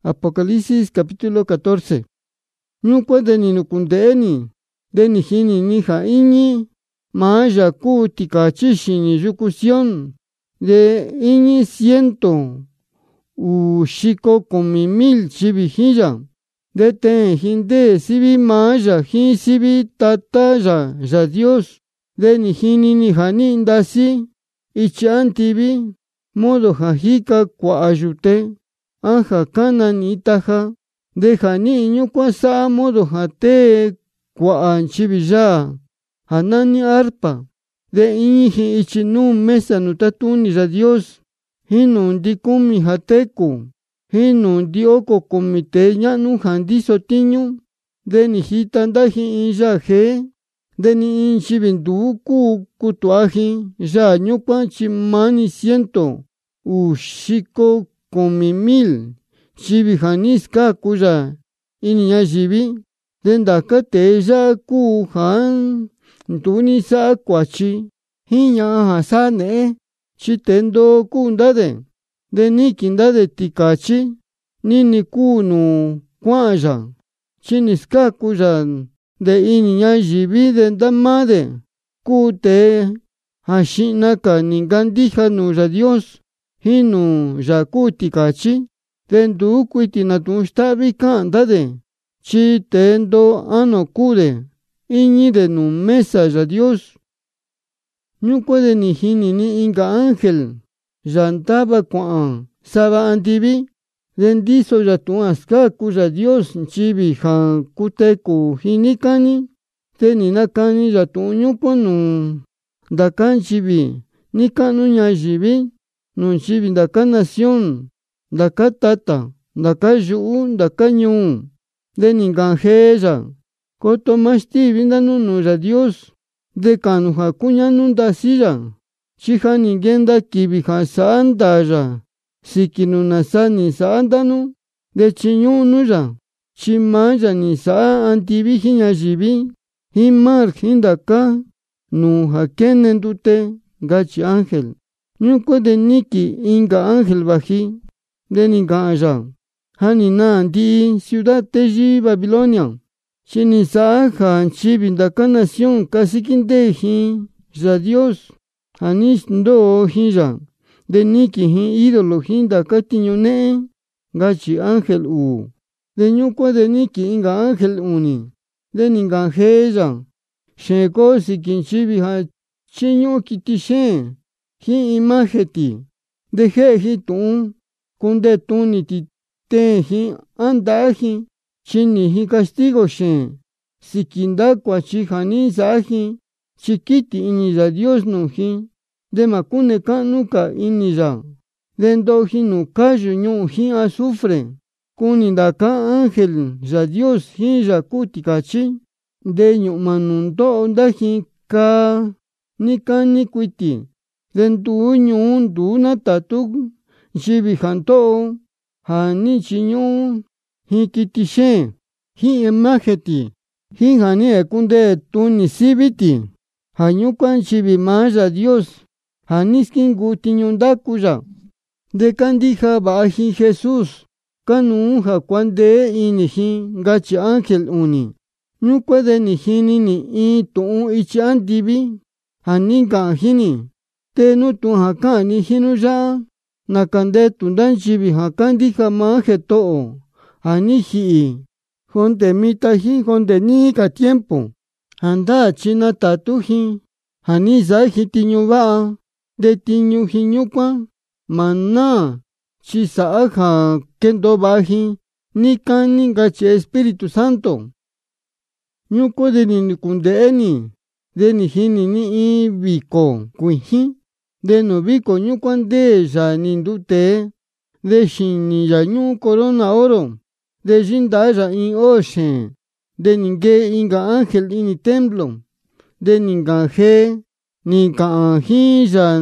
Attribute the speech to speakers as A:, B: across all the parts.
A: Apocalipsis capítulo 14. Ñúkuan de ni nukunde'eni, de ni jini ni ja iñi maa ya kuu tikachi xini yuku Sión, de iñi 110,000 chivi jiya, de ten jinde sivi maa ya ji sivi tata ya Dios, de ni jini ni ja ni ndasi ichi antivi modo ja jika kua'a yute a ja kana ni taja, de ja ni ñúkuan sa'a modo ja tee kua'a nchivi yaa ja nani arpa, de iñi ji ichi nuu mesa nu tatuni ya Dios, jinu ndi kumi ja teku, jinu ndi oko kumi tee ña'nu ja ndiso tiñu, de ni jita ndaji in yaa jee, de ni in nchivi nduu kuu kutuaji yaa ñúkuan chi mani 110,000 chivi ja ni skaku ya ini ñayivi, de ndaka tee yaa kuu ja ntuni sa'a kuachi jin ña'a ja sa'a ne'e, chi tee ndoo kuu ndade, de niki ndade tikachi nini kuu nu kua'an ya, chi ni skaku ya de ini ñayivi, de nda maa de kuu tee ja xi'naka ni nkandija nuu ya Dios jinu ya kuu tikachi, de nduu kuiti na tu'un sta'vi ka'an ndade, chi tee ndoo ano kuu de iñi de nuu mesa ya Dios. Ñúkuan de ni jini ni inka ángel ya ndava kua'an sava andivi, de ndiso ya tu'un skaku ya Dios nchivi ja kuteku jini kani, de ni nakani ya tu'un ñúkuan nuu ndaka nchivi ni ka'nu ñayivi, nuu nchivi ndaka nación, ndaka tata, ndaka yu'u, ndaka ñuu, de ni nka'an jee ya: koto ma stivi ndanu nuu ya Dios, de kanu ja kuña'nu ndasi ya, chi ja ni nkenda kivi ja sa'a ndaa ya siki nu nasa ni sa'a ndanu, de chiñu'nu ya, chi maa ya ni sa'a andivi jin ñayivi, jin mar, jin ndaka nuu ja kene ndute, nkachi ángel. Ñúkuan de niki inka ángel vaji, de ni nka'an ya: ja ni naa ndi'i ciudad teyi Babilonia, chi ni sa'a ja nchivi ndaka nación kasikindee jin ya Dios ja ni ndoo jin ya, de niki jin ídolo jin ndaka tiñu ne'e, nkachi ángel uu. De ñúkuan de niki inka ángel uni, de ni nka'an jee ya: xeen koo siki nchivi ja chiñu'u kiti xeen jin imagen ti, de je'e ji tu'un kundee tuni ti teen ji a nda'a ji, chi ni ji castigo xeen siki nda kuachi ja ni sa'a ji, chi kiti ini ya Dios nuu ji, de ma kune ka'nu ka ini ya, de ndoo ji nuu kayu ñu'u jin azufre. Kuni ndaka ángel ya Dios jin ya kuu tikachi, de ñu'ma nuu ndo'o ndaji kaa ni kani kuiti, de nduu ñuu nduu natatu nchivi ja nto'o ja ni chiñu'u jin kiti xeen jin imagen ti, jin ja ni kundee tuni sivi ti, ja ñúkuan nchivi maa ya Dios ja ni skinku tiñu ndaku ya, de kandija va'a ji Jesús, kanuu ja kuandee ini ji, nkachi ángel uni. Ñúkuan de ni jini ni in tu'un ichi andivi ja ni nka'an jini, te nu tu'un ja ka'an ni jinu ya'a nakandetu nda nchivi ja kandija maa Jito'o ja ni ji'i jonde mita ji jonde nii ka tiempo, ja ndaa chi natatu ji ja ni sa'a ji tiñu va'a, de tiñu ji ñúkuan ma naa chi sa'a ja kendo va'a ji ni kani, nkachi Espíritu Santo. Ñúkuan de ni kunde'eni, de ni jini ni in viko kuijin, de nuu viko ñúkuan ndee ya ni ndutee, de xini ya ñu'u corona oro, de yinda'a ya in oo xeen, de ni nkee inka ángel ini templo, de ni nka'an jee ni ka'an jin ya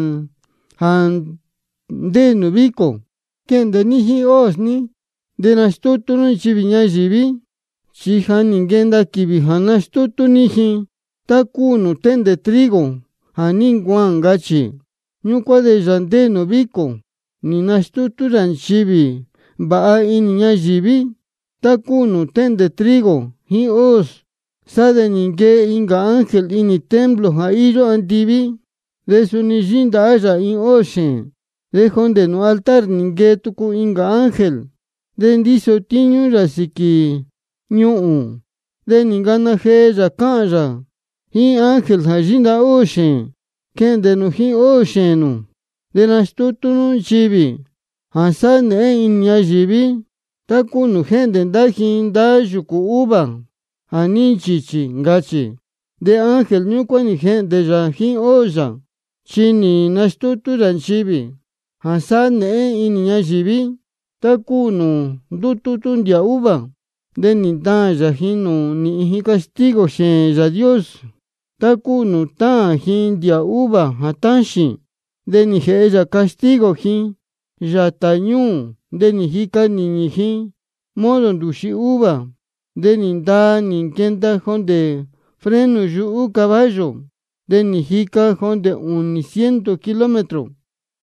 A: ja ndee nuu viko: ke'nde ni jin os ni, de nastutu nu nchivi ñayivi, chi ja ni nkenda kivi ja nastutu ni ji ta kuu nu te'nde trigo ja ni nkuan, nkachi. Ñúkuan de ya ndee nuu viko ni nastutu ya nchivi va'a ini ñayivi ta kuu nuu tende trigo jin hoz. Sade ni nkee inka ángel ini templo ja iyo andivi, de suni yinda'a ya in hoz xeen. De jonde nu altar ni nkee tuku inka ángel, de ndiso tiñu ya siki ñu'u, de ni nkana jee ya ka'an ya jin ángel ja yinda'a hoz xeen, ke'endenu jin hoz xeen nu, de nastutu nu nchivi ja sa'a ne'e ini ñayivi ta kuu nu gente ndajin nda yuku uva ja ni nchichi nkachi. De ángel ñukuan ni gente ya jin hoz ya, chi ni nastutu ya nchivi ja sa'a ne'e ini ñayivi ta kuu nu ndututu ndia uva, de ni taan ya jin nu ni'i jin castigo xeen ya Dios, ta kuu nu taan jin ndia uva ja taxin. De ni je'e ya castigo jin yata ñuu, de ni jika niñi jin modo nduxi uva, de ni ndaa ni nkenda jonde freno yu'u caballo, de ni jika jonde 100 kilómetro.